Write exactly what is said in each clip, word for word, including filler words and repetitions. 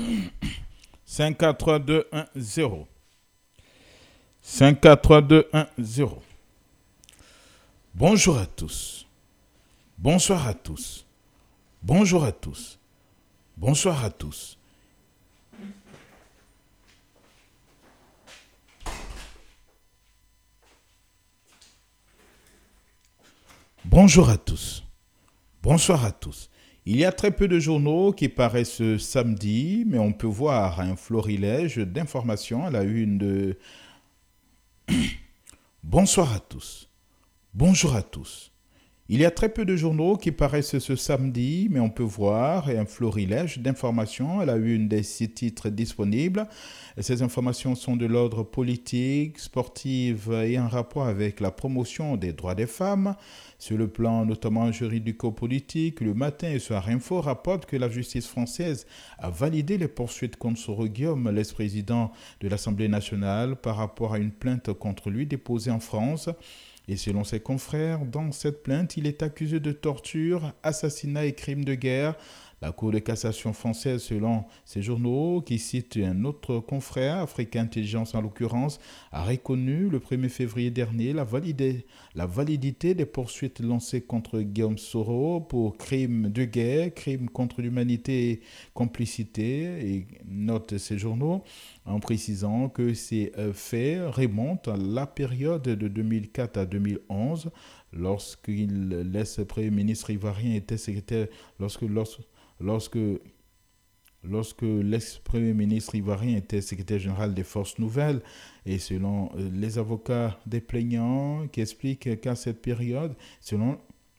cinq quatre trois deux un zéro. cinq quatre trois deux un zéro. Bonjour à tous. Bonsoir à tous. Bonjour à tous. Bonsoir à tous. Bonjour à tous. Bonsoir à tous. Il y a très peu de journaux qui paraissent ce samedi, mais on peut voir un florilège d'informations à la une de... Bonsoir à tous. Bonjour à tous. Il y a très peu de journaux qui paraissent ce samedi, mais on peut voir un florilège d'informations à la une des six titres disponibles. Et ces informations sont de l'ordre politique, sportif et en rapport avec la promotion des droits des femmes. Sur le plan notamment juridico-politique, le Matin et Soir Info rapportent que la justice française a validé les poursuites contre Soro Guillaume, l'ex-président de l'Assemblée nationale, par rapport à une plainte contre lui déposée en France. Et selon ses confrères, dans cette plainte, il est accusé de torture, assassinat et crimes de guerre. La Cour de cassation française, selon ces journaux, qui citent un autre confrère, Africa Intelligence en l'occurrence, a reconnu le premier février dernier la, validé, la validité des poursuites lancées contre Guillaume Soro pour crimes de guerre, crimes contre l'humanité et complicité, et note ces journaux, en précisant que ces faits remontent à la période de deux mille quatre à deux mille onze, lorsqu'il laisse Premier ministre ivoirien était secrétaire, lorsque, lorsque Lorsque, lorsque l'ex-premier ministre ivoirien était secrétaire général des Forces Nouvelles, et selon les avocats des plaignants qui expliquent qu'à cette période, selon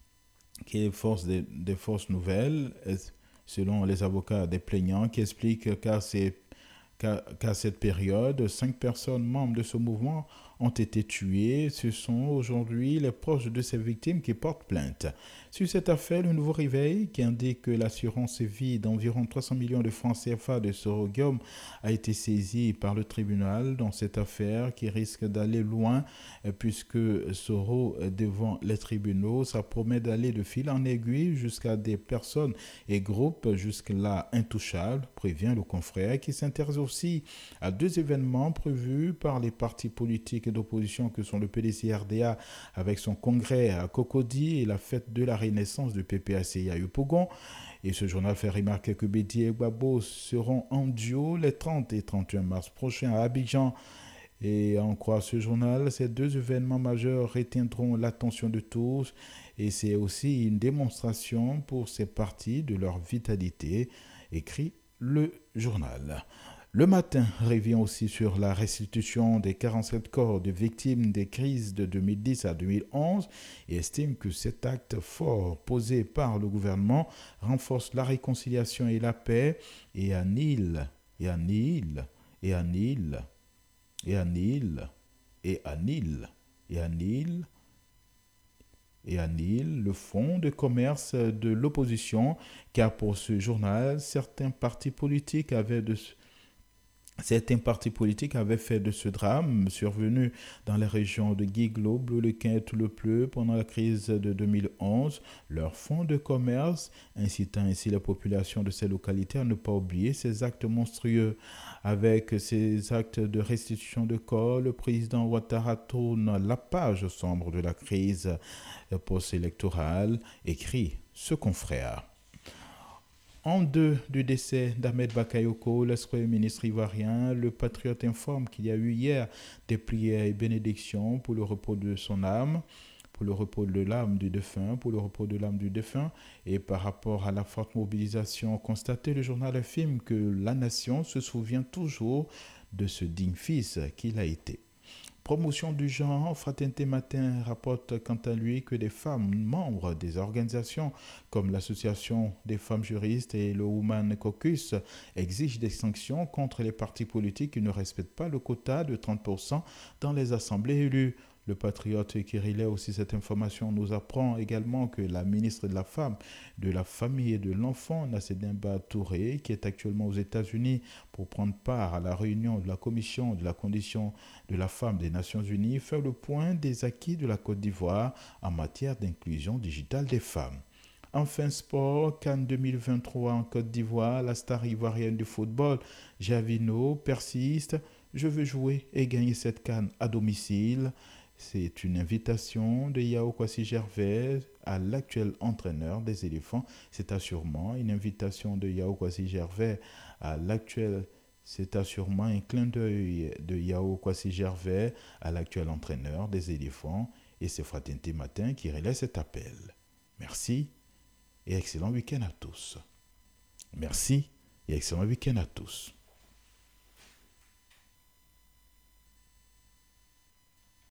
les forces des, des Forces Nouvelles, selon les avocats des plaignants qui expliquent qu'à, ces, qu'à, qu'à cette période, cinq personnes membres de ce mouvement ont été tuées. Ce sont aujourd'hui les proches de ces victimes qui portent plainte. Sur cette affaire, le Nouveau Réveil, qui indique que l'assurance vie d'environ trois cents millions de francs C F A de Soro Guillaume a été saisie par le tribunal dans cette affaire qui risque d'aller loin puisque Soro, devant les tribunaux, ça promet d'aller de fil en aiguille jusqu'à des personnes et groupes jusque-là intouchables, prévient le confrère, qui s'intéresse aussi à deux événements prévus par les partis politiques d'opposition que sont le P D C R D A avec son congrès à Cocody et la fête de la Renaissance du P P A C I à Yopougon. Et ce journal fait remarquer que Bédier et Gbagbo seront en duo les trente et trente et un mars prochains à Abidjan. Et en croit ce journal, ces deux événements majeurs retiendront l'attention de tous et c'est aussi une démonstration pour ces partis de leur vitalité, écrit le journal. Le Matin revient aussi sur la restitution des quarante-sept corps de victimes des crises de deux mille dix à deux mille onze et estime que cet acte fort posé par le gouvernement renforce la réconciliation et la paix et annule, et annule, et annule, et annule, et annule, et annule, et annule le fonds de commerce de l'opposition, car pour ce journal, certains partis politiques avaient de Certains partis politiques avaient fait de ce drame survenu dans les régions de Guiglo, Bleu-le-Quin et Tout-le-Pleu pendant la crise de deux mille onze leur fonds de commerce, incitant ainsi la population de ces localités à ne pas oublier ces actes monstrueux. Avec ces actes de restitution de corps, le président Ouattara tourne la page sombre de la crise post-électorale, écrit ce confrère. En deux du décès d'Ahmed Bakayoko, l'ex-premier ministre ivoirien, le Patriote informe qu'il y a eu hier des prières et bénédictions pour le repos de son âme, pour le repos de l'âme du défunt, pour le repos de l'âme du défunt. Et par rapport à la forte mobilisation constatée, le journal affirme que la nation se souvient toujours de ce digne fils qu'il a été. Promotion du genre, Fraternité Matin rapporte quant à lui que des femmes membres des organisations comme l'Association des femmes juristes et le Women Caucus exigent des sanctions contre les partis politiques qui ne respectent pas le quota de trente pour cent dans les assemblées élues. Le patriote qui relaie aussi cette information nous apprend également que la ministre de la Femme, de la Famille et de l'Enfant, Nassedinba Touré, qui est actuellement aux États-Unis pour prendre part à la réunion de la Commission de la condition de la femme des Nations Unies, fait le point des acquis de la Côte d'Ivoire en matière d'inclusion digitale des femmes. Enfin sport, Cannes deux mille vingt-trois en Côte d'Ivoire, la star ivoirienne du football, Javino, persiste. Je veux jouer et gagner cette Cannes à domicile. C'est une invitation de Yao Kwasi Gervais à l'actuel entraîneur des éléphants. C'est assurément une invitation de Yao Kwasi Gervais à l'actuel. C'est assurément un clin d'œil de Yao Kwasi Gervais à l'actuel entraîneur des éléphants. Et c'est Fraternité Matin qui relaie cet appel. Merci et excellent week-end à tous. Merci et excellent week-end à tous.